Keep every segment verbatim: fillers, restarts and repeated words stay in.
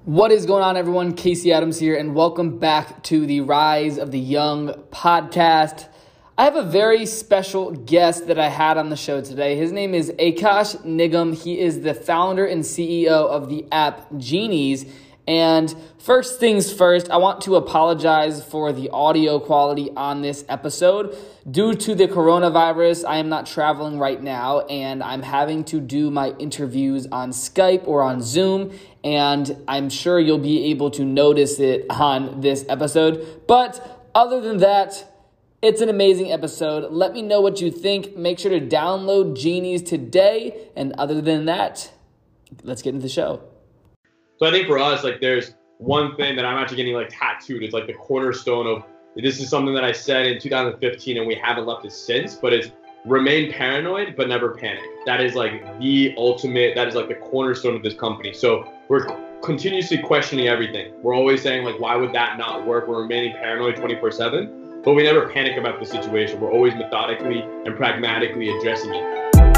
What is going on, everyone? Casey Adams here, and welcome back to the Rise of the Young podcast. I have a very special guest that I had on the show today. His name is Akash Nigam. He is the founder and C E O of the app Genies. And first things first, I want to apologize for the audio quality on this episode. Due to the coronavirus, I am not traveling right now, and I'm having to do my interviews on Skype or on Zoom, and I'm sure you'll be able to notice it on this episode. But other than that, it's an amazing episode. Let me know what you think. Make sure to download Genies today. And other than that, let's get into the show. So I think for us, like, there's one thing that I'm actually getting like tattooed. It's like the cornerstone of, this is something that I said in two thousand fifteen and we haven't left it since, but it's remain paranoid, but never panic. That is like the ultimate, that is like the cornerstone of this company. So we're continuously questioning everything. We're always saying like, why would that not work? We're remaining paranoid twenty-four seven, but we never panic about the situation. We're always methodically and pragmatically addressing it.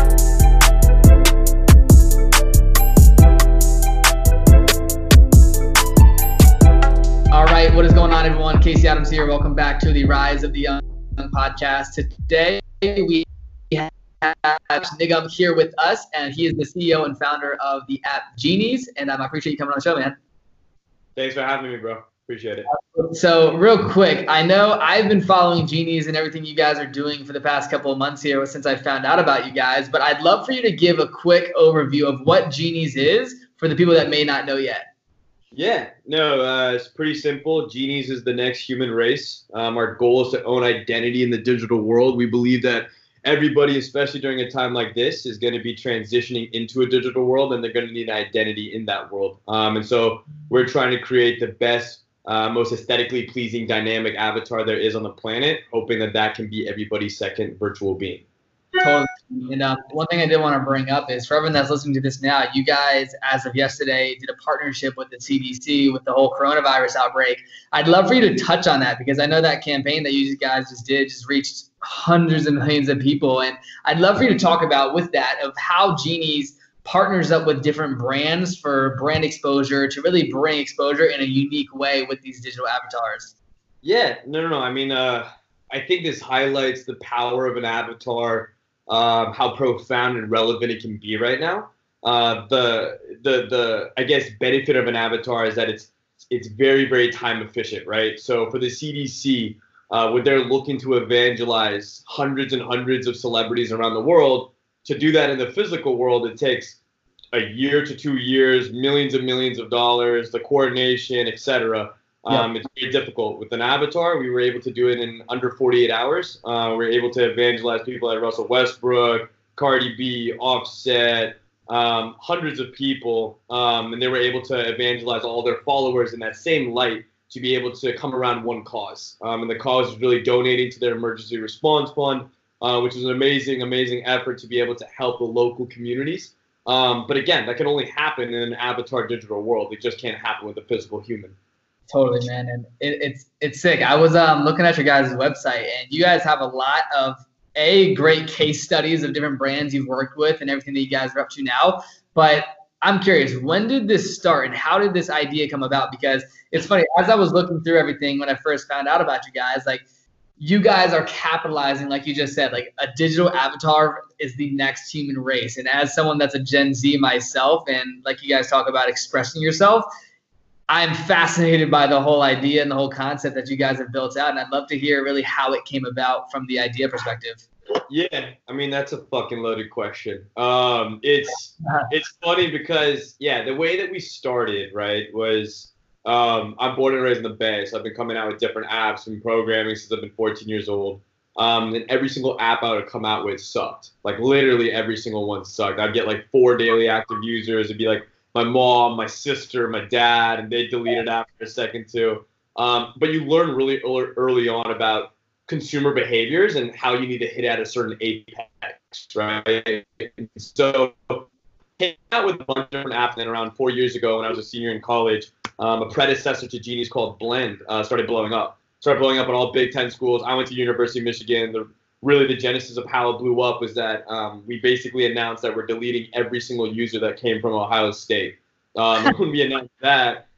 All right, what is going on, everyone? Casey Adams here. Welcome back to the Rise of the Young podcast. Today, we have Nigam here with us, and he is the C E O and founder of the app Genies. And um, I appreciate you coming on the show, man. Thanks for having me, bro. Appreciate it. So real quick, I know I've been following Genies and everything you guys are doing for the past couple of months here since I found out about you guys, but I'd love for you to give a quick overview of what Genies is for the people that may not know yet. Yeah, no, uh, it's pretty simple. Genies is the next human race. Um, our goal is to own identity in the digital world. We believe that everybody, especially during a time like this, is going to be transitioning into a digital world, and they're going to need an identity in that world. Um, and so we're trying to create the best, uh, most aesthetically pleasing, dynamic avatar there is on the planet, hoping that that can be everybody's second virtual being. Totally. And uh, one thing I did want to bring up is for everyone that's listening to this now, you guys, as of yesterday, did a partnership with the C D C with the whole coronavirus outbreak. I'd love for you to touch on that because I know that campaign that you guys just did just reached hundreds of millions of people. And I'd love for you to talk about with that of how Genies partners up with different brands for brand exposure to really bring exposure in a unique way with these digital avatars. Yeah, no, no, no. I mean, uh, I think this highlights the power of an avatar. Um, how profound and relevant it can be right now. Uh, the the the I guess benefit of an avatar is that it's it's very very time efficient, right? So for the C D C, uh, when they're looking to evangelize hundreds and hundreds of celebrities around the world, to do that in the physical world, it takes a year to two years, millions and millions of dollars, the coordination, et cetera. Um, It's very difficult. With an avatar, we were able to do it in under forty-eight hours. Uh, we were able to evangelize people like Russell Westbrook, Cardi B, Offset, um, hundreds of people, um, and they were able to evangelize all their followers in that same light to be able to come around one cause. Um, and the cause is really donating to their emergency response fund, uh, which is an amazing, amazing effort to be able to help the local communities. Um, but again, that can only happen in an avatar digital world. It just can't happen with a physical human. Totally, man, and it, it's it's sick. I was um, looking at your guys' website, and you guys have a lot of a great case studies of different brands you've worked with and everything that you guys are up to now. But I'm curious, when did this start, and how did this idea come about? Because it's funny, as I was looking through everything when I first found out about you guys, like you guys are capitalizing, like you just said, like a digital avatar is the next human race. And as someone that's a Gen Z myself, and like you guys talk about expressing yourself, I'm fascinated by the whole idea and the whole concept that you guys have built out, and I'd love to hear really how it came about from the idea perspective. Yeah, I mean, that's a fucking loaded question. Um, it's it's funny because, yeah, the way that we started, right, was um, I'm born and raised in the Bay, so I've been coming out with different apps and programming since I've been fourteen years old. Um, and every single app I would come out with sucked. Like, literally every single one sucked. I'd get, like, four daily active users. It'd be, like, my mom, my sister, my dad, and they deleted after a second too. Um, but you learn really early on about consumer behaviors and how you need to hit at a certain apex, right? So came out with a bunch of different apps, and around four years ago when I was a senior in college, um, a predecessor to Genies called Blend uh, started blowing up. Started blowing up in all Big Ten schools. I went to University of Michigan. The really the genesis of how it blew up was that um, we basically announced that we're deleting every single user that came from Ohio State. Um, when we announced that,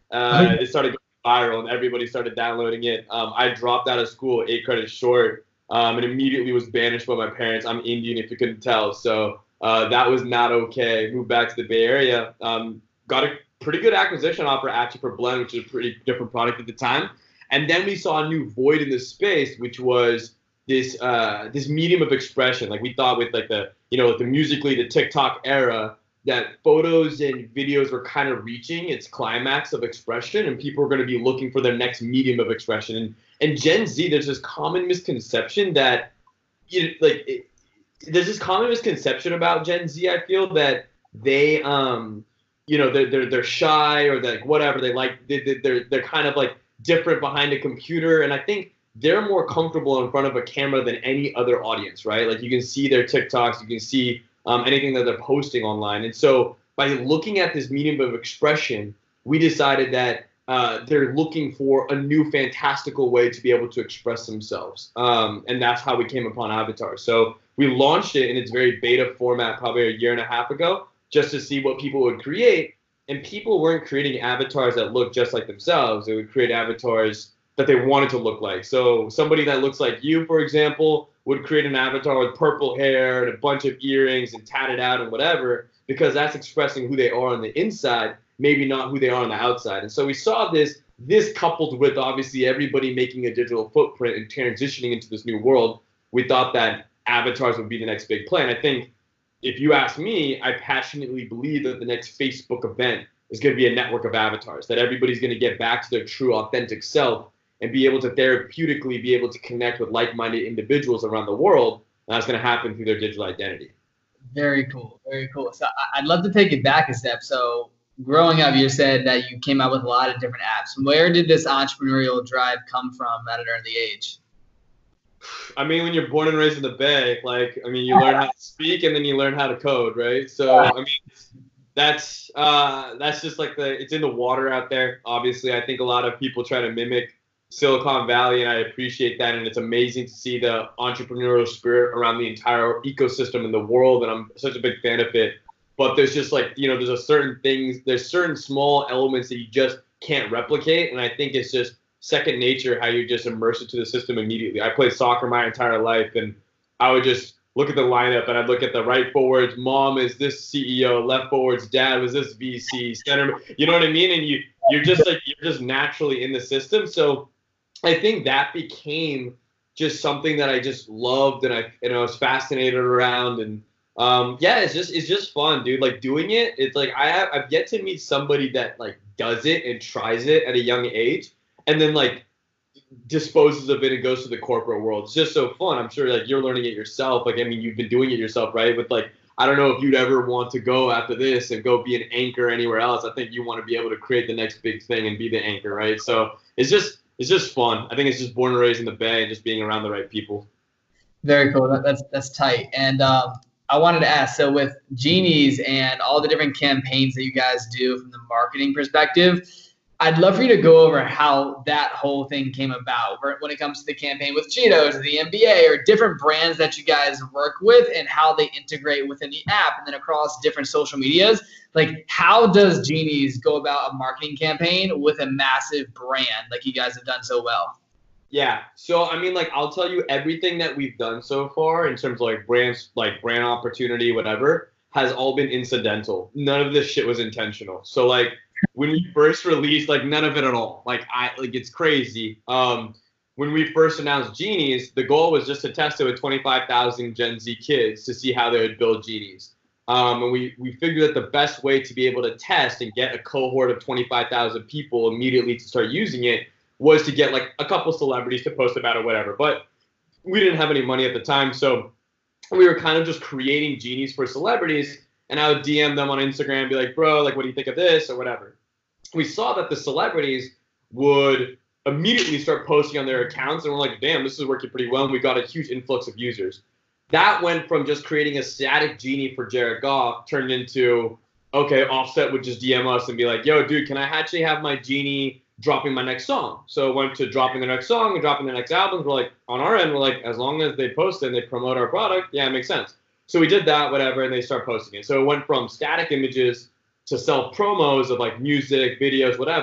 Uh, it started going viral, and everybody started downloading it. Um, I dropped out of school, eight credits short, um, and immediately was banished by my parents. I'm Indian, if you couldn't tell, so uh, that was not okay. Moved back to the Bay Area. Um, got a pretty good acquisition offer actually for Blend, which is a pretty different product at the time. And then we saw a new void in this space, which was this uh, this medium of expression. Like we thought with like the you know the Musical.ly, the TikTok era, that photos and videos were kind of reaching its climax of expression, and people were going to be looking for their next medium of expression. And and Gen Z, there's this common misconception that you know, like it, there's this common misconception about Gen Z. I feel that they um you know they're they're, they're shy or they're like whatever they like they, they're they're kind of like different behind a computer, and I think they're more comfortable in front of a camera than any other audience, right? Like you can see their TikToks, you can see um, anything that they're posting online. And so by looking at this medium of expression, we decided that uh, they're looking for a new fantastical way to be able to express themselves. Um, and that's how we came upon Avatar. So we launched it in its very beta format probably a year and a half ago, just to see what people would create. And people weren't creating avatars that looked just like themselves. They would create avatars that they wanted to look like. So somebody that looks like you, for example, would create an avatar with purple hair and a bunch of earrings and tatted out and whatever, because that's expressing who they are on the inside, maybe not who they are on the outside. And so we saw this, this coupled with obviously everybody making a digital footprint and transitioning into this new world, we thought that avatars would be the next big play. And I think if you ask me, I passionately believe that the next Facebook event is going to be a network of avatars, that everybody's going to get back to their true, authentic self and be able to therapeutically be able to connect with like-minded individuals around the world. And that's going to happen through their digital identity. Very cool. Very cool. So I'd love to take it back a step. So growing up, you said that you came out with a lot of different apps. Where did this entrepreneurial drive come from at an early age? I mean, when you're born and raised in the Bay, like, I mean, you learn how to speak and then you learn how to code, right? So, I mean, that's uh, that's just like the, it's in the water out there. Obviously, I think a lot of people try to mimic Silicon Valley, and I appreciate that. And it's amazing to see the entrepreneurial spirit around the entire ecosystem in the world. And I'm such a big fan of it. But there's just like, you know, there's a certain things, there's certain small elements that you just can't replicate. And I think it's just second nature how you just immerse it to the system immediately. I played soccer my entire life, and I would just look at the lineup and I'd look at the right forwards. Mom is this C E O, left forwards, dad was this V C, center. You know what I mean? And you, you're just like, you're just naturally in the system. So I think that became just something that I just loved and I, and I was fascinated around. And um, yeah, it's just, it's just fun, dude. Like doing it, it's like, I have, I've yet to meet somebody that like does it and tries it at a young age and then like disposes of it and goes to the corporate world. It's just so fun. I'm sure like you're learning it yourself. Like, I mean, you've been doing it yourself, right? With like, I don't know if you'd ever want to go after this and go be an anchor anywhere else. I think you want to be able to create the next big thing and be the anchor, right? So it's just, it's just fun. I think it's just born and raised in the Bay and just being around the right people. Very cool. That, that's, that's tight. And um, I wanted to ask, so with Genies and all the different campaigns that you guys do from the marketing perspective, I'd love for you to go over how that whole thing came about when it comes to the campaign with Cheetos or the N B A or different brands that you guys work with and how they integrate within the app and then across different social medias. Like, how does Genies go about a marketing campaign with a massive brand like you guys have done so well? Yeah. So, I mean, like, I'll tell you everything that we've done so far in terms of like brands, like brand opportunity, whatever, has all been incidental. None of this shit was intentional. So, like, when we first released, like none of it at all. Like I, like it's crazy. Um, when we first announced Genies, the goal was just to test it with twenty-five thousand Gen Z kids to see how they would build Genies. Um, and we we figured that the best way to be able to test and get a cohort of twenty-five thousand people immediately to start using it was to get like a couple celebrities to post about it, whatever. But we didn't have any money at the time, so we were kind of just creating Genies for celebrities. And I would D M them on Instagram and be like, bro, like, what do you think of this or whatever? We saw that the celebrities would immediately start posting on their accounts. And we're like, damn, this is working pretty well. And we got a huge influx of users. That went from just creating a static Genie for Jared Goff turned into, okay, Offset would just D M us and be like, yo, dude, can I actually have my Genie dropping my next song? So it went to dropping the next song and dropping the next albums. We're like, on our end, we're like, as long as they post it and they promote our product, yeah, it makes sense. So we did that, whatever, and they start posting it. So it went from static images to self promos of like music, videos, whatever,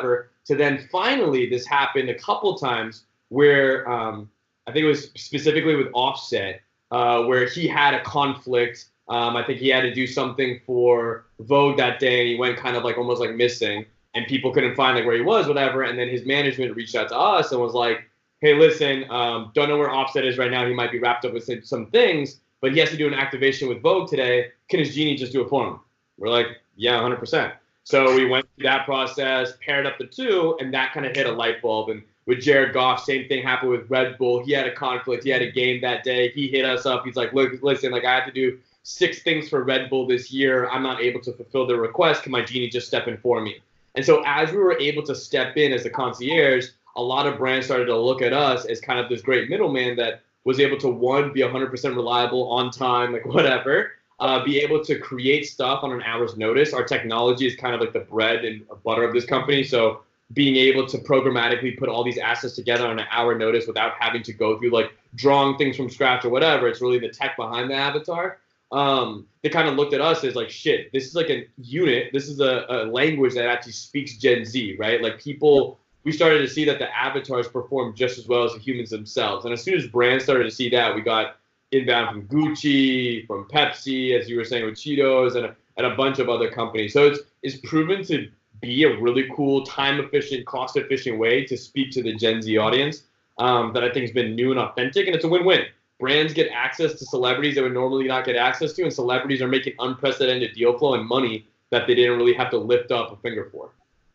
to then finally this happened a couple times where um, I think it was specifically with Offset, uh, where he had a conflict. Um, I think he had to do something for Vogue that day, and he went kind of like almost like missing, and people couldn't find like where he was, whatever. And then his management reached out to us and was like, "Hey, listen, um, don't know where Offset is right now. He might be wrapped up with some things, but he has to do an activation with Vogue today. Can his genie just do it for him?" We're like, "Yeah, one hundred percent." So we went through that process, paired up the two, and that kind of hit a light bulb. And with Jared Goff, same thing happened with Red Bull. He had a conflict. He had a game that day. He hit us up. He's like, "Look, listen, like I have to do six things for Red Bull this year. I'm not able to fulfill the request. Can my genie just step in for me?" And so as we were able to step in as the concierge, a lot of brands started to look at us as kind of this great middleman that was able to, one, be one hundred percent reliable, on time, like whatever, uh, be able to create stuff on an hour's notice. Our technology is kind of like the bread and butter of this company. So being able to programmatically put all these assets together on an hour notice without having to go through like drawing things from scratch or whatever, it's really the tech behind the avatar. Um, they kind of looked at us as like, shit, this is like a unit. This is a, a language that actually speaks Gen Z, right? Like people, we started to see that the avatars perform just as well as the humans themselves. And as soon as brands started to see that, we got inbound from Gucci, from Pepsi, as you were saying with Cheetos, and a, and a bunch of other companies. So it's, it's proven to be a really cool, time-efficient, cost-efficient way to speak to the Gen Z audience um, that I think has been new and authentic, and it's a win-win. Brands get access to celebrities that would normally not get access to, and celebrities are making unprecedented deal flow and money that they didn't really have to lift up a finger for.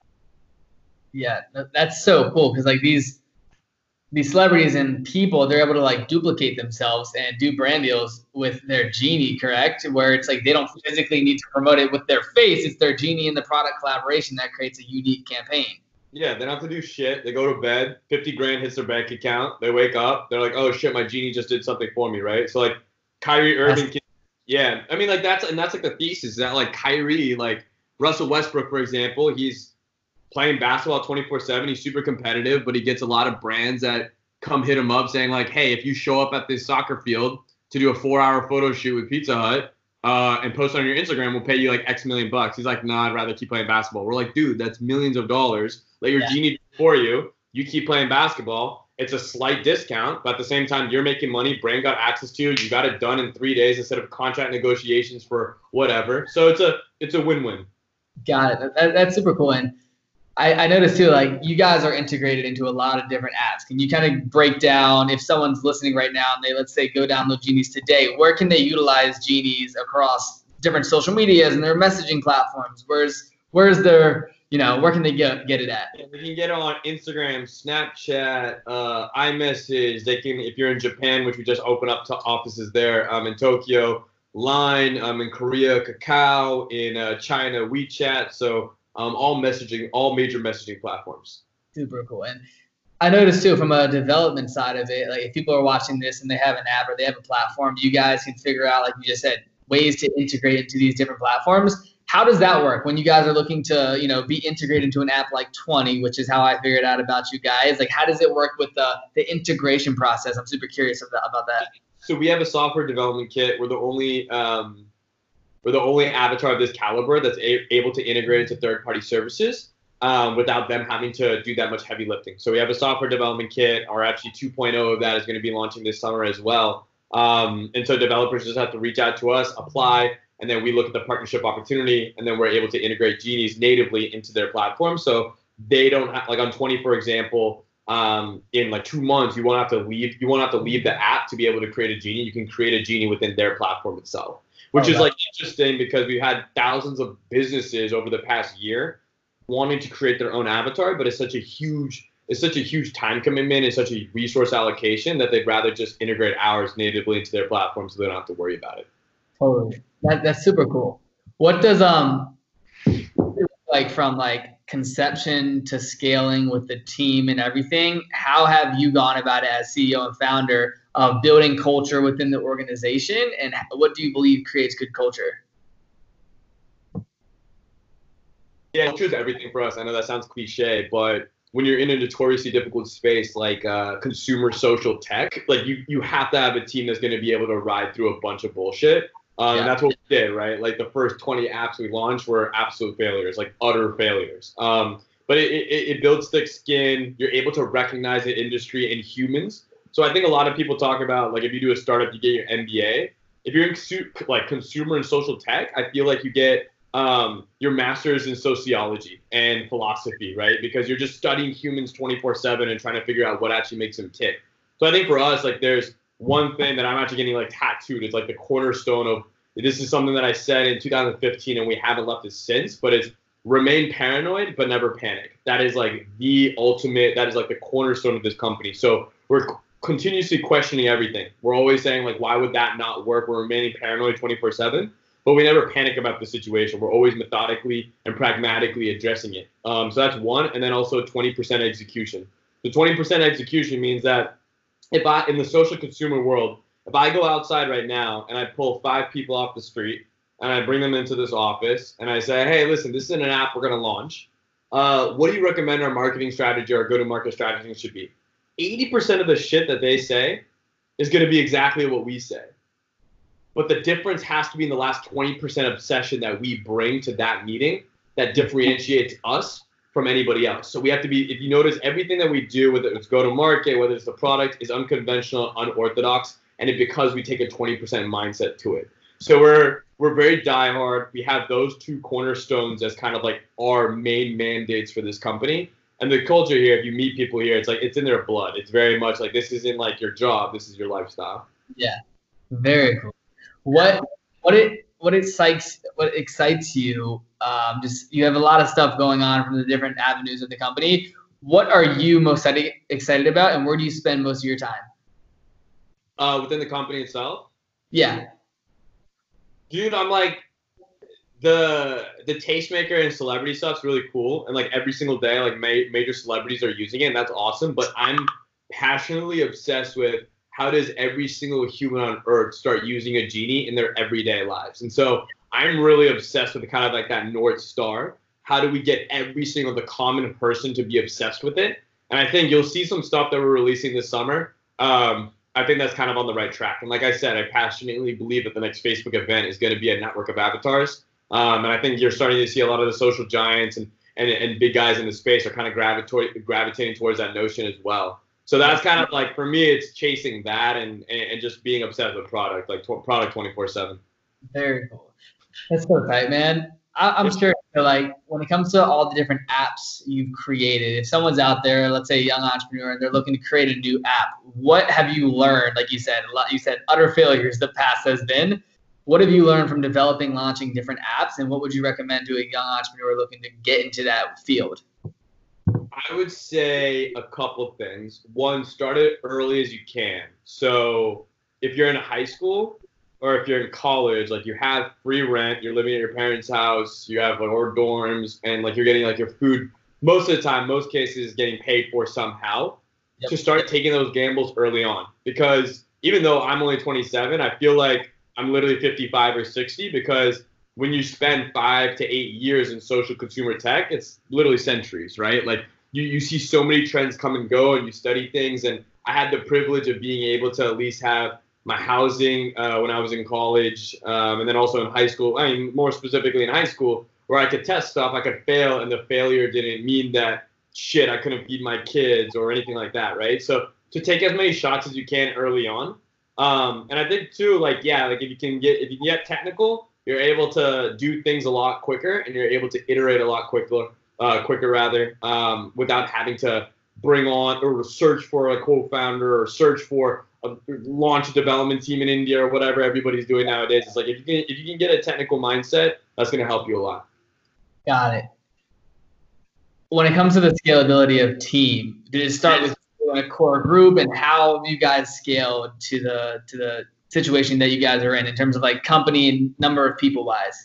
Yeah, that's so cool because like these these celebrities and people, they're able to like duplicate themselves and do brand deals with their genie, correct? Where it's like they don't physically need to promote it with their face. It's their genie and the product collaboration that creates a unique campaign. Yeah, they don't have to do shit. They go to bed, fifty grand hits their bank account. They wake up, they're like, "Oh shit, my genie just did something for me," right? So like Kyrie Irving, can, yeah, I mean like that's and that's like the thesis that like Kyrie, like Russell Westbrook, for example, he's playing basketball twenty-four seven. He's super competitive, but he gets a lot of brands that come hit him up saying like, "Hey, if you show up at this soccer field to do a four-hour photo shoot with Pizza Hut uh, and post on your Instagram, we'll pay you like X million bucks." He's like, "Nah, I'd rather keep playing basketball." We're like, "Dude, that's millions of dollars. Let your yeah. genie do it for you. You keep playing basketball. It's a slight discount, but at the same time, you're making money. Brand got access to you. You got it done in three days instead of contract negotiations for whatever." So it's a it's a win-win. Got it. That, that's super cool. And I, I noticed too, like you guys are integrated into a lot of different apps. Can you kind of break down if someone's listening right now and they, let's say, go download Genies today, where can they utilize Genies across different social medias and their messaging platforms? Where's, where's their, you know, where can they get, get it at? Yeah, they can get it on Instagram, Snapchat, uh, iMessage. They can, if you're in Japan, which we just opened up to offices there, um, in Tokyo, Line, um, in Korea, Kakao, in uh, China, WeChat. So, Um, all messaging, all major messaging platforms. Super cool. And I noticed too, from a development side of it, like if people are watching this and they have an app or they have a platform, you guys can figure out, like you just said, ways to integrate into these different platforms. How does that work when you guys are looking to, you know, be integrated into an app like twenty, which is how I figured out about you guys? Like, how does it work with the, the integration process? I'm super curious about, about that. So we have a software development kit. We're the only um, We're the only avatar of this caliber that's a- able to integrate into third-party services um, without them having to do that much heavy lifting. So we have a software development kit, or actually two point oh of that is going to be launching this summer as well. Um, and so developers just have to reach out to us, apply, and then we look at the partnership opportunity, and then we're able to integrate Genies natively into their platform. So they don't have, like on twenty, for example, um, in like two months, you won't have to leave. You won't have to leave the app to be able to create a Genie. You can create a Genie within their platform itself. Which oh, is like interesting because we've had thousands of businesses over the past year wanting to create their own avatar, but it's such a huge, it's such a huge time commitment and such a resource allocation that they'd rather just integrate ours natively into their platform so they don't have to worry about it. Totally, that that's super cool. What does um like from like conception to scaling with the team and everything? How have you gone about it as C E O and founder of building culture within the organization, and what do you believe creates good culture? Yeah, culture is everything for us. I know that sounds cliche, but when you're in a notoriously difficult space like uh, consumer social tech, like you, you have to have a team that's going to be able to ride through a bunch of bullshit. Um, yeah. And that's what we did, right? Like the first twenty apps we launched were absolute failures, like utter failures. Um, but it, it, it builds thick skin. You're able to recognize the industry and humans. So I think a lot of people talk about, like, if you do a startup, you get your M B A. If you're in like consumer and social tech, I feel like you get um, your master's in sociology and philosophy, right? Because you're just studying humans twenty-four seven and trying to figure out what actually makes them tick. So I think for us, like, there's one thing that I'm actually getting like tattooed. It's like the cornerstone of, this is something that I said in two thousand fifteen and we haven't left it since, but it's remain paranoid, but never panic. That is like the ultimate, that is like the cornerstone of this company. So we're continuously questioning everything. We're always saying, like, why would that not work? We're remaining paranoid twenty-four seven, but we never panic about the situation. We're always methodically and pragmatically addressing it. Um, so that's one. And then also twenty percent execution. The twenty percent execution means that if I, in the social consumer world, if I go outside right now and I pull five people off the street and I bring them into this office and I say, hey, listen, this is an app we're going to launch. Uh, what do you recommend our marketing strategy or go-to-market strategy should be? eighty percent of the shit that they say is going to be exactly what we say. But the difference has to be in the last twenty percent obsession that we bring to that meeting that differentiates us from anybody else. So we have to be, if you notice, everything that we do, whether it's go-to-market, whether it's the product, is unconventional, unorthodox, and it's because we take a twenty percent mindset to it. So we're we're very diehard. We have those two cornerstones as kind of like our main mandates for this company. And the culture here, if you meet people here, it's like it's in their blood. It's very much like this isn't like your job. This is your lifestyle. Yeah, very cool. What what it what excites what excites you? Um, just you have a lot of stuff going on from the different avenues of the company. What are you most excited about, and where do you spend most of your time? Uh, within the company itself? Yeah. Dude, I'm like, the the tastemaker and celebrity stuff's really cool. And like every single day, like ma- major celebrities are using it, and that's awesome. But I'm passionately obsessed with how does every single human on earth start using a genie in their everyday lives. And so I'm really obsessed with kind of like that North Star. How do we get every single, the common person to be obsessed with it? And I think you'll see some stuff that we're releasing this summer. Um, I think that's kind of on the right track. And like I said, I passionately believe that the next Facebook event is going to be a network of avatars. Um, and I think you're starting to see a lot of the social giants and, and, and big guys in the space are kind of gravita- gravitating towards that notion as well. So that's kind of like, for me, it's chasing that and, and, and just being obsessed with product, like tw- product twenty-four seven. Very cool. That's so tight, man. I, I'm sure, like, when it comes to all the different apps you've created, if someone's out there, let's say a young entrepreneur, and they're looking to create a new app, what have you learned? Like you said, a lot, you said utter failures the past has been. What have you learned from developing, launching different apps, and what would you recommend to a young entrepreneur looking to get into that field? I would say a couple things. One, start it early as you can. So if you're in high school or if you're in college, like you have free rent, you're living at your parents' house, you have like or dorms, and like you're getting like your food most of the time, most cases getting paid for somehow. Yep. To start taking those gambles early on. Because even though I'm only twenty-seven, I feel like I'm literally fifty-five or sixty, because when you spend five to eight years in social consumer tech, it's literally centuries, right? Like you, you see so many trends come and go, and you study things. And I had the privilege of being able to at least have my housing uh, when I was in college, um, and then also in high school. I mean, more specifically in high school, where I could test stuff, I could fail, and the failure didn't mean that shit, I couldn't feed my kids or anything like that, right? So to take as many shots as you can early on. Um, and I think too, like, yeah, like if you can get, if you get technical, you're able to do things a lot quicker, and you're able to iterate a lot quicker, uh, quicker rather, um, without having to bring on or search for a co-founder or search for a launch a development team in India or whatever everybody's doing nowadays. It's like, if you can, if you can get a technical mindset, that's going to help you a lot. Got it. When it comes to the scalability of team, did it start with a core group, and how you guys scale to the to the situation that you guys are in in terms of like company and number of people wise?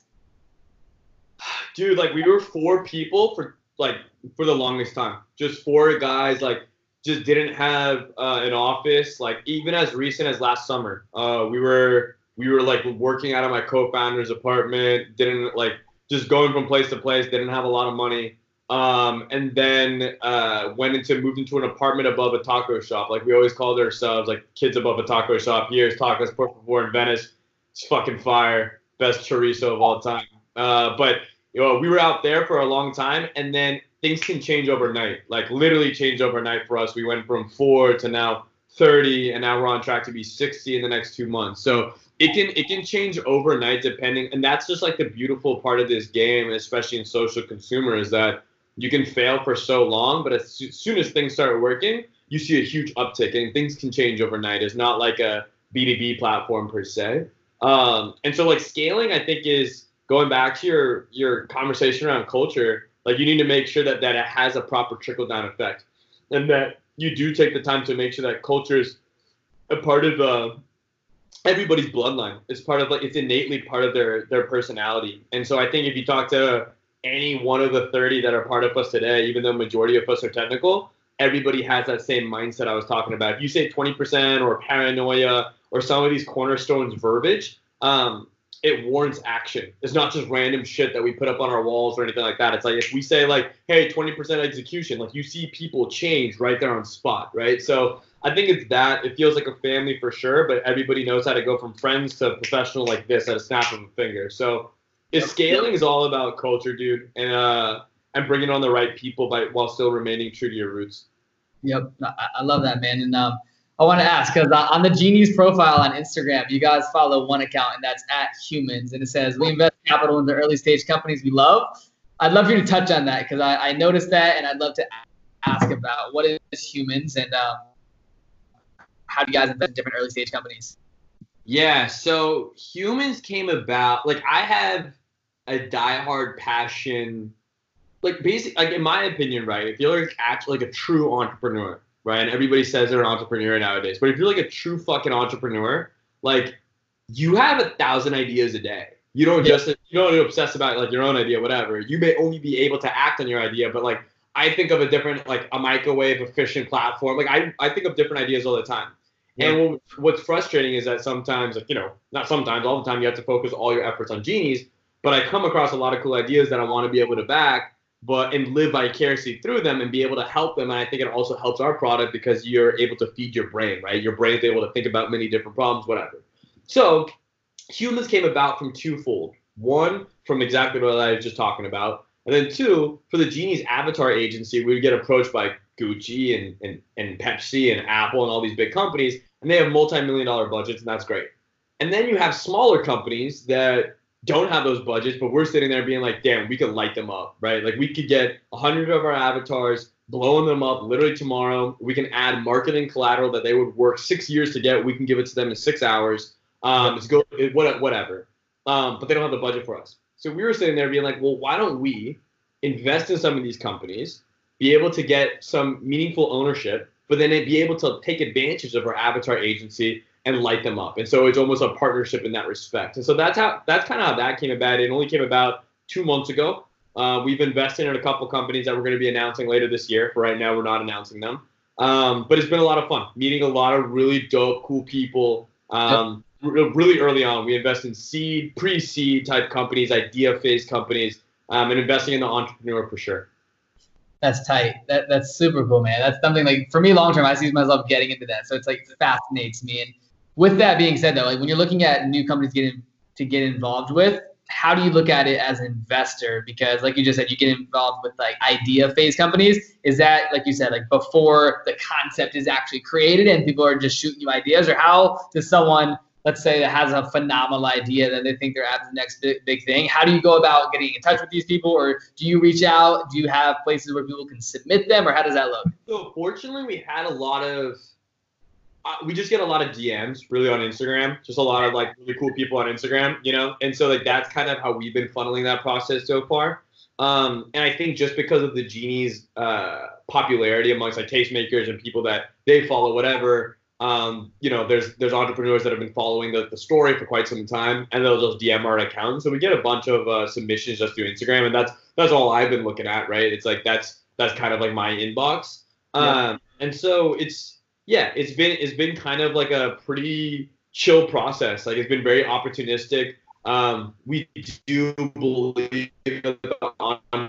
Dude, like we were four people for like for the longest time. Just four guys, like just didn't have uh, an office. Like even as recent as last summer, uh, we were we were like working out of my co-founder's apartment. Didn't like just going from place to place. Didn't have a lot of money. Um, and then uh, went into moved into an apartment above a taco shop. Like we always called ourselves like kids above a taco shop. Here's tacos por favor in Venice. It's fucking fire. Best chorizo of all time. Uh, but you know, we were out there for a long time, and then things can change overnight, like literally change overnight for us. We went from four to now thirty, and now we're on track to be sixty in the next two months. So it can it can change overnight depending, and that's just like the beautiful part of this game, especially in social consumer, is that you can fail for so long, but as soon as things start working, you see a huge uptick, and things can change overnight. It's not like a B two B platform per se. Um, and so like scaling, I think, is going back to your your conversation around culture. Like you need to make sure that, that it has a proper trickle down effect, and that you do take the time to make sure that culture is a part of uh, everybody's bloodline. It's part of like it's innately part of their their personality. And so I think if you talk to any one of the thirty that are part of us today, even though majority of us are technical, everybody has that same mindset I was talking about. If you say twenty percent or paranoia or some of these cornerstones verbiage, um, it warrants action. It's not just random shit that we put up on our walls or anything like that. It's like if we say like, hey, twenty percent execution, like you see people change right there on spot, right? So I think it's that. It feels like a family for sure, but everybody knows how to go from friends to professional like this at a snap of a finger. So if scaling is all about culture, dude, and uh, and bringing on the right people by while still remaining true to your roots. Yep, I, I love that, man. And um, I want to ask, because on the Genies profile on Instagram, you guys follow one account, and that's at Humans, and it says, we invest capital in the early stage companies we love. I'd love for you to touch on that, because I, I noticed that, and I'd love to ask about what is Humans, and um, how do you guys invest in different early stage companies? Yeah, so Humans came about, like I have a diehard passion, like basic, like in my opinion, right? If you're like actually like a true entrepreneur, right? And everybody says they're an entrepreneur nowadays, but if you're like a true fucking entrepreneur, like you have a thousand ideas a day. You don't just you don't obsess about like your own idea, whatever. You may only be able to act on your idea, but like I think of a different like a microwave efficient platform. Like I I think of different ideas all the time. Yeah. And what, what's frustrating is that sometimes, like, you know, not sometimes, all the time, you have to focus all your efforts on Genies. But I come across a lot of cool ideas that I want to be able to back, but and live vicariously through them and be able to help them. And I think it also helps our product because you're able to feed your brain, right? Your brain's able to think about many different problems, whatever. So Humans came about from twofold. One, from exactly what I was just talking about. And then two, for the Genies avatar agency, we would get approached by Gucci and, and, and Pepsi and Apple and all these big companies, and they have multi-million dollar budgets, and that's great. And then you have smaller companies that don't have those budgets, but we're sitting there being like, damn, we could light them up, right? Like we could get a hundred of our avatars, blowing them up literally tomorrow. We can add marketing collateral that they would work six years to get. We can give it to them in six hours. Um, it's go, it, whatever. Um, but they don't have the budget for us. So we were sitting there being like, well, why don't we invest in some of these companies, be able to get some meaningful ownership, but then be able to take advantage of our avatar agency and light them up. And so it's almost a partnership in that respect. And so that's how that's kind of how that came about. It only came about two months ago. Uh, we've invested in a couple companies that we're going to be announcing later this year. For right now, we're not announcing them. Um, but it's been a lot of fun, meeting a lot of really dope, cool people. Um, really early on, we invest in seed, pre-seed type companies, idea phase companies, um, and investing in the entrepreneur for sure. That's tight. That that's super cool, man. That's something like for me long term, I see myself getting into that. So it's like it fascinates me. And with that being said, though, like when you're looking at new companies getting to get involved with, how do you look at it as an investor? Because like you just said, you get involved with like idea phase companies. Is that, like you said, like before the concept is actually created and people are just shooting you ideas? Or how does someone, let's say, that has a phenomenal idea that they think they're at the next big, big thing, how do you go about getting in touch with these people? Or do you reach out? Do you have places where people can submit them? Or how does that look? So fortunately, we had a lot of Uh, we just get a lot of D Ms really on Instagram, just a lot of like really cool people on Instagram, you know? And so like that's kind of how we've been funneling that process so far. Um, and I think just because of the Genies uh, popularity amongst like tastemakers and people that they follow, whatever, um, you know, there's there's entrepreneurs that have been following the, the story for quite some time, and they'll just D M our account. So we get a bunch of uh, submissions just through Instagram, and that's that's all I've been looking at, right? It's like that's that's kind of like my inbox. Um, yeah. And so it's, Yeah, it's been it's been kind of like a pretty chill process. Like it's been very opportunistic. Um, we do believe on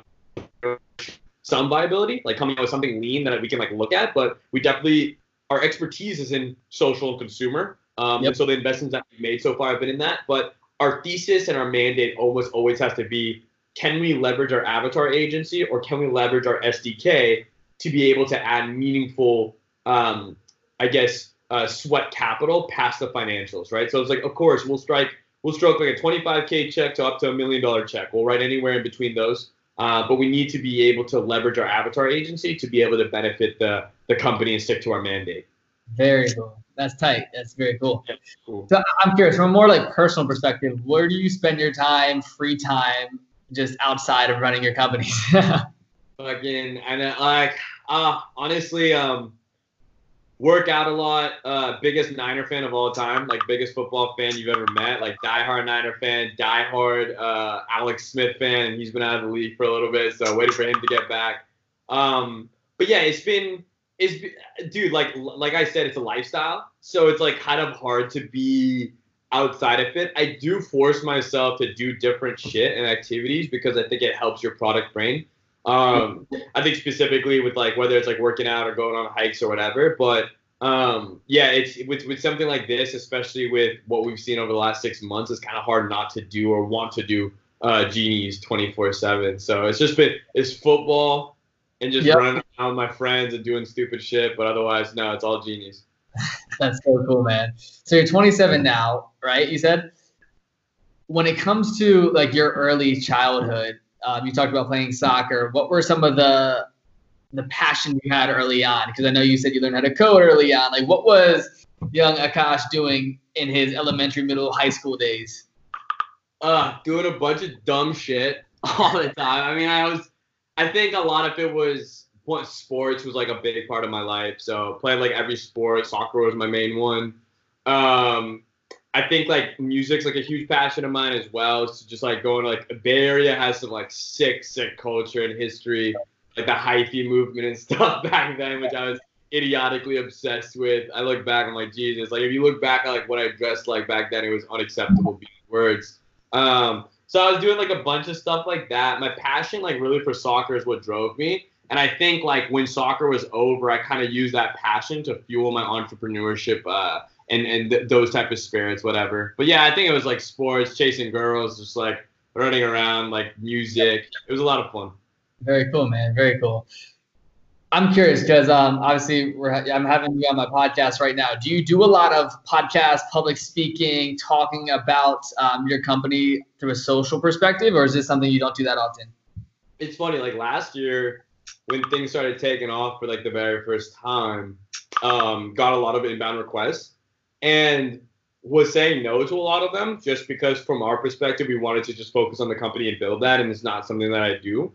some viability, like coming out with something lean that we can like look at. But we definitely, our expertise is in social and consumer. Um, yep. And so the investments that we've made so far have been in that. But our thesis and our mandate almost always has to be can we leverage our avatar agency or can we leverage our S D K to be able to add meaningful, um, I guess, uh, sweat capital past the financials, right? So it's like, of course, we'll strike, we'll stroke like a twenty-five K check to up to a million dollar check. We'll write anywhere in between those. Uh, but we need to be able to leverage our avatar agency to be able to benefit the, the company and stick to our mandate. Very cool. That's tight. That's very cool. Yeah, cool. So I'm curious, from a more like personal perspective, where do you spend your time, free time, just outside of running your companies? Again, and uh, like, uh, honestly, um, work out a lot. Uh, biggest Niner fan of all time, like biggest football fan you've ever met, like diehard Niner fan, diehard uh, Alex Smith fan. And he's been out of the league for a little bit, so waiting for him to get back. Um, but yeah, it's been. Is dude, like like I said, it's a lifestyle, so it's like kind of hard to be outside of it. I do force myself to do different shit and activities because I think it helps your product brain. Um, I think specifically with like whether it's like working out or going on hikes or whatever. But um, yeah, it's with with something like this, especially with what we've seen over the last six months, it's kind of hard not to do or want to do uh, Genies twenty-four seven. So it's just been it's football. And just yep. running around with my friends and doing stupid shit, but otherwise, no, it's all Genies. That's so cool, man. So you're twenty-seven now, right? You said. When it comes to like your early childhood, um, you talked about playing soccer. What were some of the the passion you had early on? Because I know you said you learned how to code early on. Like, what was young Akash doing in his elementary, middle, high school days? Uh, doing a bunch of dumb shit all the time. I mean, I was. I think a lot of it was what sports was like a big part of my life. So playing like every sport, soccer was my main one. Um, I think like music's like a huge passion of mine as well. So just like going to like Bay Area has some like sick, sick culture and history, like the hyphy movement and stuff back then, which I was idiotically obsessed with. I look back, I'm like, Jesus, like if you look back at like what I dressed like back then, it was unacceptable words. Um, So I was doing like a bunch of stuff like that. My passion like really for soccer is what drove me. And I think like when soccer was over, I kind of used that passion to fuel my entrepreneurship uh, and, and th- those type of spirits, whatever. But yeah, I think it was like sports, chasing girls, just like running around, like music. It was a lot of fun. Very cool, man. Very cool. I'm curious because um, obviously we're I'm having you on my podcast right now. Do you do a lot of podcast, public speaking, talking about um, your company through a social perspective, or is this something you don't do that often? It's funny. Like last year, when things started taking off for like the very first time, um, got a lot of inbound requests, and was saying no to a lot of them just because from our perspective, we wanted to just focus on the company and build that, and it's not something that I do.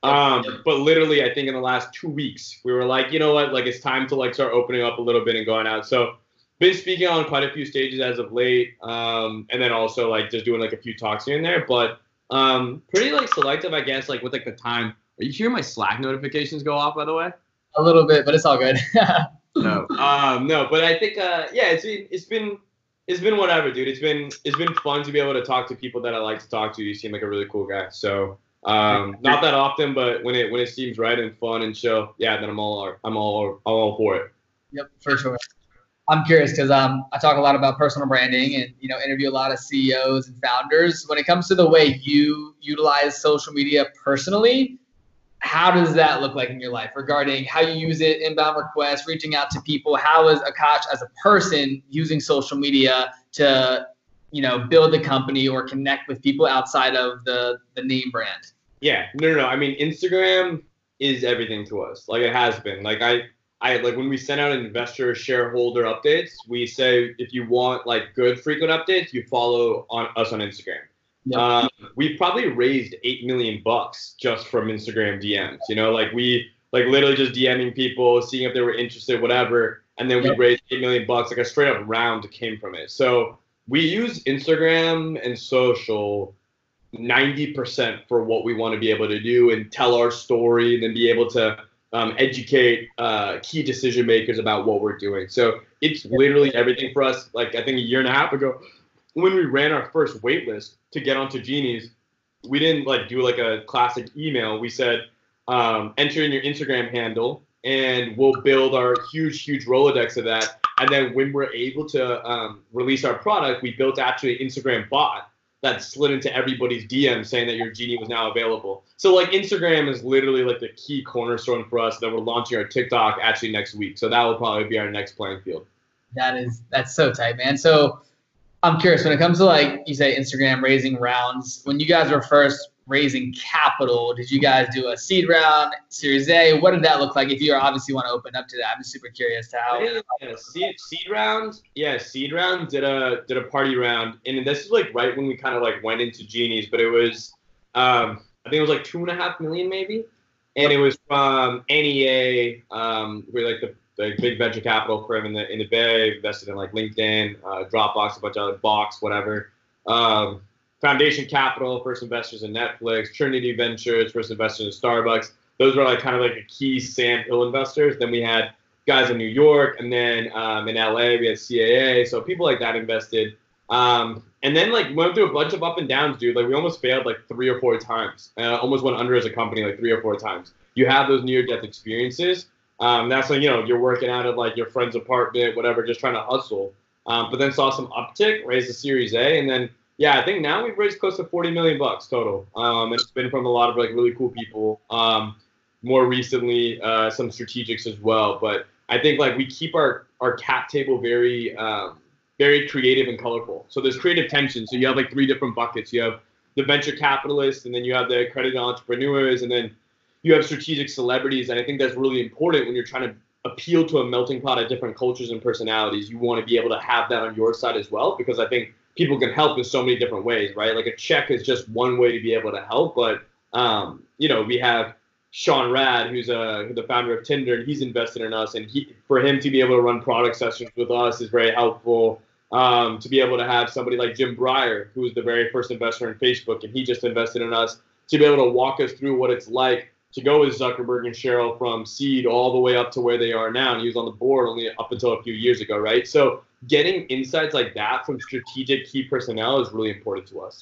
Um, but literally, I think in the last two weeks, we were like, you know what, like it's time to like start opening up a little bit and going out. So been speaking on quite a few stages as of late. Um, and then also like just doing like a few talks here and there, but, um, pretty like selective, I guess, like with like the time. Are you hearing my Slack notifications go off, by the way? A little bit, but it's all good. no, um, no, but I think, uh, yeah, it's been, it's been, it's been whatever, dude. It's been, it's been fun to be able to talk to people that I like to talk to. You seem like a really cool guy. So, Um, not that often, but when it when it seems right and fun and chill, yeah, then I'm all I'm all I'm all for it. Yep, for sure. I'm curious because um, I talk a lot about personal branding and you know interview a lot of C E Os and founders. When it comes to the way you utilize social media personally, how does that look like in your life regarding how you use it, inbound requests, reaching out to people? How is Akash as a person using social media to you know, build the company or connect with people outside of the, the name brand? Yeah, no, no, no. I mean, Instagram is everything to us. Like it has been. Like I, I like when we send out investor shareholder updates, we say if you want like good frequent updates, you follow on us on Instagram. Yep. Um, we've probably raised eight million bucks just from Instagram D Ms. You know, like we like literally just DMing people, seeing if they were interested, whatever, and then we yep. raised eight million bucks. Like a straight up round came from it. So we use Instagram and social ninety percent for what we want to be able to do and tell our story and then be able to um, educate uh, key decision makers about what we're doing. So it's literally everything for us. Like I think a year and a half ago, when we ran our first wait list to get onto Genies, we didn't like do like a classic email. We said, um, enter in your Instagram handle and we'll build our huge, huge Rolodex of that. And then when we're able to um, release our product, we built actually an Instagram bot that slid into everybody's D M saying that your Genie was now available. So like Instagram is literally like the key cornerstone for us. That we're launching our TikTok actually next week. So that will probably be our next playing field. That is that's so tight, man. So I'm curious, when it comes to, like you say, Instagram raising rounds, when you guys were first raising capital, did you guys do a seed round, Series A? What did that look like? If you obviously want to open up to that, I'm super curious to how. Yeah, seed, seed round, yeah, seed round did a did a party round, and this is like right when we kind of like went into Genies, but it was, um, I think it was like two and a half million maybe, and it was from N E A, um, we're like the the big venture capital firm in the in the Bay, invested in like LinkedIn, uh, Dropbox, a bunch of other Box, whatever. Um, Foundation Capital, first investors in Netflix, Trinity Ventures, first investors in Starbucks. Those were like kind of like a key Sand Hill investors. Then we had guys in New York, and then um, in L A we had C A A. So people like that invested. Um, and then like went through a bunch of up and downs, dude. Like we almost failed like three or four times. Uh, almost went under as a company like three or four times. You have those near-death experiences. Um, that's when, you know, you're working out of like your friend's apartment, whatever, just trying to hustle. Um, but then saw some uptick, raised a Series A, and then, yeah, I think now we've raised close to forty million bucks total. Um, and it's been from a lot of like really cool people. Um, more recently, uh, some strategics as well. But I think like we keep our, our cap table very, um, very creative and colorful. So there's creative tension. So you have like three different buckets. You have the venture capitalists, and then you have the accredited entrepreneurs, and then you have strategic celebrities. And I think that's really important when you're trying to appeal to a melting pot of different cultures and personalities. You want to be able to have that on your side as well, because I think people can help in so many different ways, right? Like a check is just one way to be able to help. But, um, you know, we have Sean Rad, who's a, the founder of Tinder, and he's invested in us. And he, for him to be able to run product sessions with us is very helpful. Um, to be able to have somebody like Jim Breyer, who was the very first investor in Facebook, and he just invested in us, to be able to walk us through what it's like to go with Zuckerberg and Sheryl from seed all the way up to where they are now. And he was on the board only up until a few years ago, right? So getting insights like that from strategic key personnel is really important to us.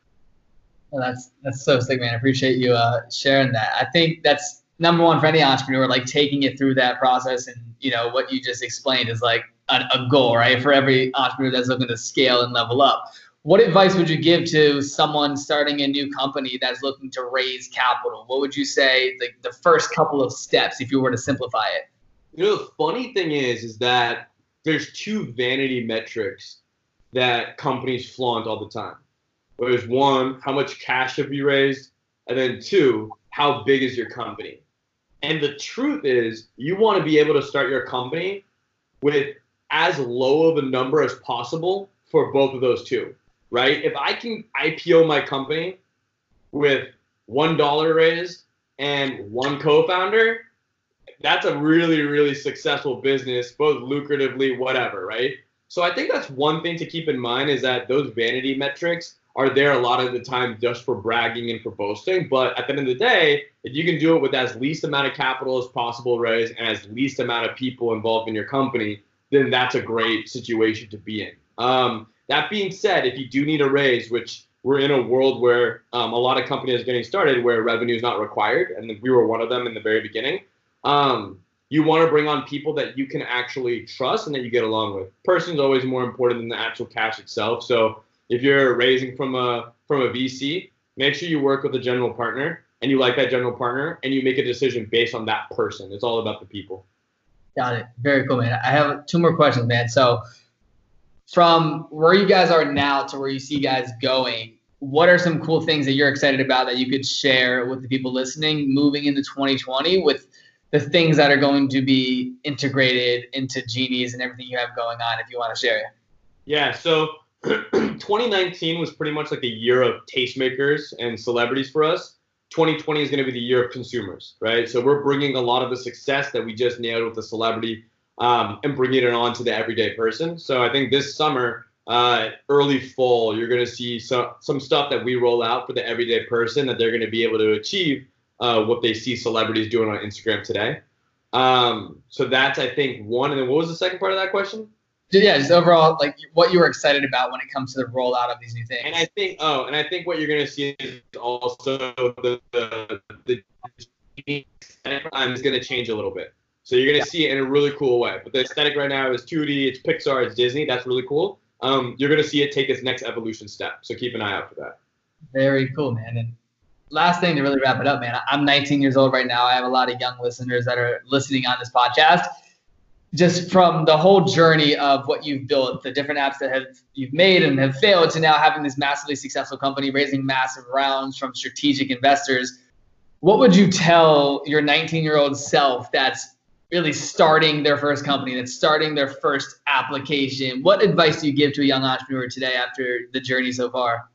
Well, that's that's so sick, man. I appreciate you uh, sharing that. I think that's number one for any entrepreneur, like taking it through that process. And, you know, what you just explained is like a, a goal, right? For every entrepreneur that's looking to scale and level up. What advice would you give to someone starting a new company that's looking to raise capital? What would you say, like the first couple of steps, if you were to simplify it? You know, the funny thing is, is that there's two vanity metrics that companies flaunt all the time. There's one, how much cash have you raised? And then two, how big is your company? And the truth is, you want to be able to start your company with as low of a number as possible for both of those two. Right? If I can I P O my company with one dollar raised and one co-founder, that's a really, really successful business, both lucratively, whatever, right? So I think that's one thing to keep in mind, is that those vanity metrics are there a lot of the time just for bragging and for boasting. But at the end of the day, if you can do it with as least amount of capital as possible raised and as least amount of people involved in your company, then that's a great situation to be in. Um, That being said, if you do need a raise, which we're in a world where um, a lot of companies are getting started where revenue is not required, and we were one of them in the very beginning, um, you want to bring on people that you can actually trust and that you get along with. Person's always more important than the actual cash itself. So if you're raising from a from a V C, make sure you work with a general partner and you like that general partner, and you make a decision based on that person. It's all about the people. Got it. Very cool, man. I have two more questions, man. So from where you guys are now to where you see guys going, what are some cool things that you're excited about that you could share with the people listening moving into twenty twenty with the things that are going to be integrated into Genies and everything you have going on, if you want to share it? Yeah, so twenty nineteen was pretty much like a year of tastemakers and celebrities for us. twenty twenty is going to be the year of consumers, right? So we're bringing a lot of the success that we just nailed with the celebrity Um, and bringing it on to the everyday person. So I think this summer, uh, early fall, you're going to see some, some stuff that we roll out for the everyday person that they're going to be able to achieve uh, what they see celebrities doing on Instagram today. Um, so that's, I think, one. And then what was the second part of that question? Yeah, just overall, like what you were excited about when it comes to the rollout of these new things. And I think, oh, and I think what you're going to see is also the, the, the time is going to change a little bit. So you're going to see it in a really cool way. But the aesthetic right now is two D, it's Pixar, it's Disney. That's really cool. um, you're going to see it take its next evolution step. So keep an eye out for that. Very cool, man. And last thing to really wrap it up, man, I'm nineteen years old right now. I have a lot of young listeners that are listening on this podcast. Just from the whole journey of what you've built, the different apps that have you've made and have failed, to now having this massively successful company, raising massive rounds from strategic investors, what would you tell your nineteen-year-old self that's really starting their first company, that's starting their first application? What advice do you give to a young entrepreneur today after the journey so far?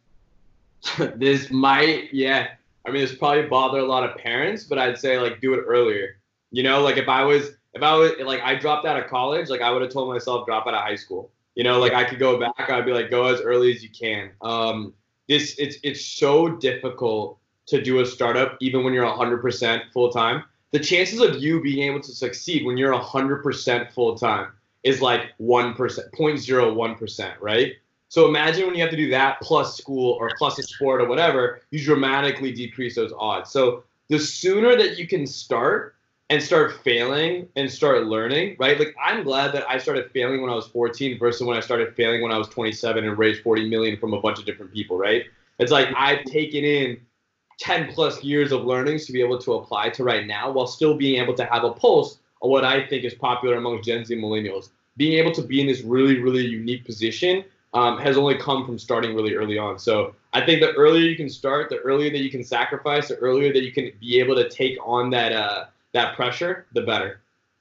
This might, yeah. I mean, this probably bother a lot of parents, but I'd say like do it earlier. You know, like if I was, if I was like, I dropped out of college, like I would have told myself drop out of high school. You know, like I could go back. I'd be like, go as early as you can. Um, this it's it's so difficult to do a startup, even when you're one hundred percent full time. The chances of you being able to succeed when you're one hundred percent full time is like one percent, zero point zero one percent, right? So imagine when you have to do that plus school or plus a sport or whatever, you dramatically decrease those odds. So the sooner that you can start and start failing and start learning, right? Like I'm glad that I started failing when I was fourteen versus when I started failing when I was twenty-seven and raised forty million from a bunch of different people, right? It's like I've taken in ten plus years of learnings to be able to apply to right now while still being able to have a pulse of what I think is popular amongst Gen Z millennials. Being able to be in this really, really unique position um, has only come from starting really early on. So I think the earlier you can start, the earlier that you can sacrifice, the earlier that you can be able to take on that uh, that pressure, the better.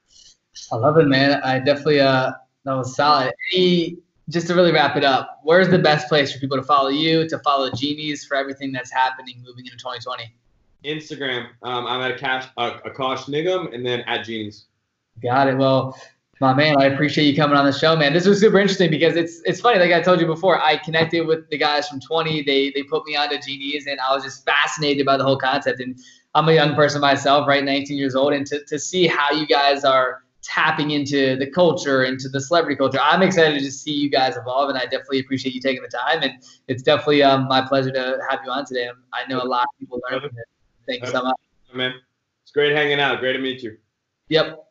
I love it, man. I definitely, uh, that was solid. Any, just to really wrap it up, where's the best place for people to follow you, to follow Genies for everything that's happening moving into twenty twenty? Instagram. Um, I'm at Akash, uh, Akash Nigam, and then at Genies. Got it. Well, my man, I appreciate you coming on the show, man. This was super interesting because it's it's funny. Like I told you before, I connected with the guys from twenty. They they put me onto Genies, and I was just fascinated by the whole concept. And I'm a young person myself, right, nineteen years old, and to to see how you guys are tapping into the culture, into the celebrity culture, I'm excited to just see you guys evolve, and I definitely appreciate you taking the time. And it's definitely um, my pleasure to have you on today. I know a lot of people learn from it. Thank you so much. Man, it's great hanging out. Great to meet you. Yep.